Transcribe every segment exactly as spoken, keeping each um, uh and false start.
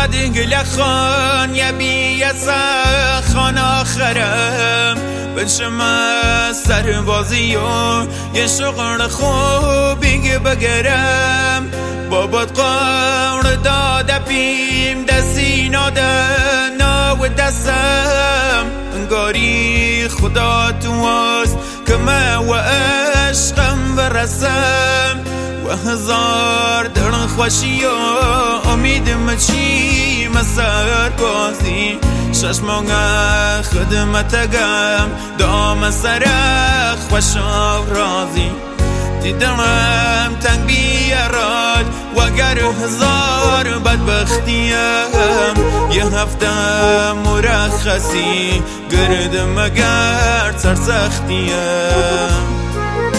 دادی گل خان یبی یسا خان آخرم بنشم سربازی و یه شغل خوبی بگرم بابات قور داده پیم دستی ناده ناو دستم انگاری خدا تو است که من و عشقم برسم و هزار در خوشی و امیدم چی مسر بازی شش مانگه خدمتگم دام سرخ خوش و رازی دیدم تنگ بیاراد و گر هزار بدبختیم یه هفته مرخصی گردم اگر سرسختیم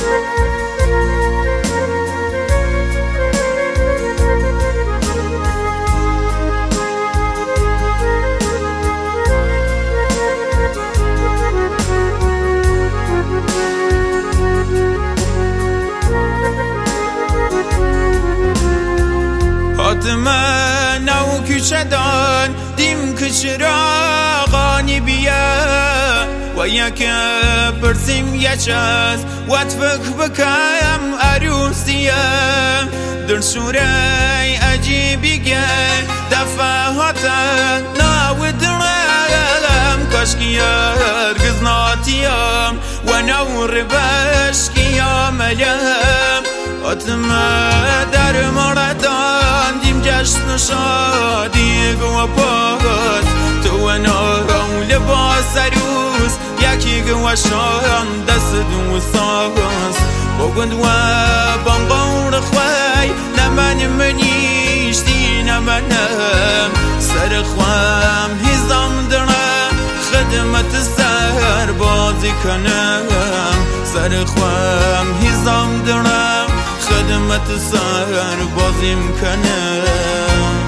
من نو کشدان دیم کشراغانی بیا و یک پرسیم یچست و تفک بکم عروسیم در شوره عجیبی گل دفعات نو درم کاشکی ارگز ناتیم و نو ربشکی ملیم آتمه در مردان دیم جشن و شادی گو پاس تو و نارم لباس روز یکی گو شان دست دو ساس بگند و بانقور خوی نمن منیشتی نمنم سر خوام هزام درم خدمت سر بازی کنم سر خوام هزام درم خدمت سر بازیم کنم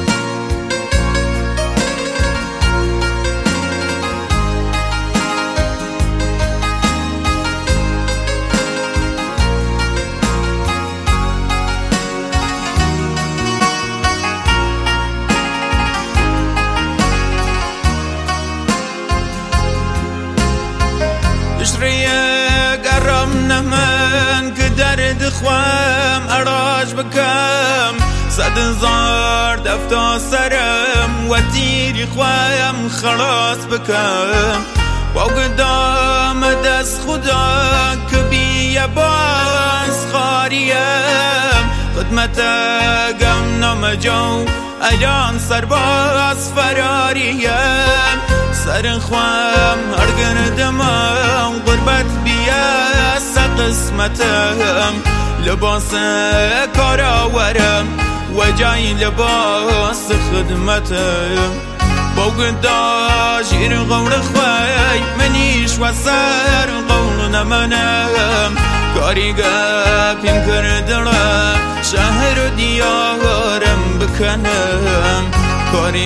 اشریه گرم نمن که درد خوام اراج بکم صد هزار دفتا سرم و تیری خوام خلاص بکم با قدام دست خدا که بیا باز خاریم خدمت گم نمجو الان سرباز فراریم سر خوام هر گردم غربت بیا قسمتم لباس کارآورم و جای لباس خدمتم با گدا شیر قول خوی منیش و سر قول نمنم کاریگه پیم کردرم شهر و دیارم بکنم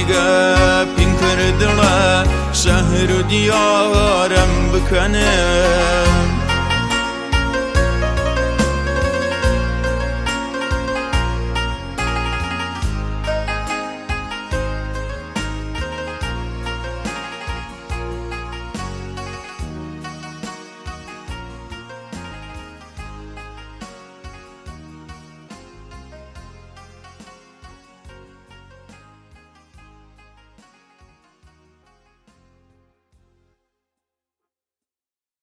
کاریگه پیم کردرم شهر و دیارم بکنم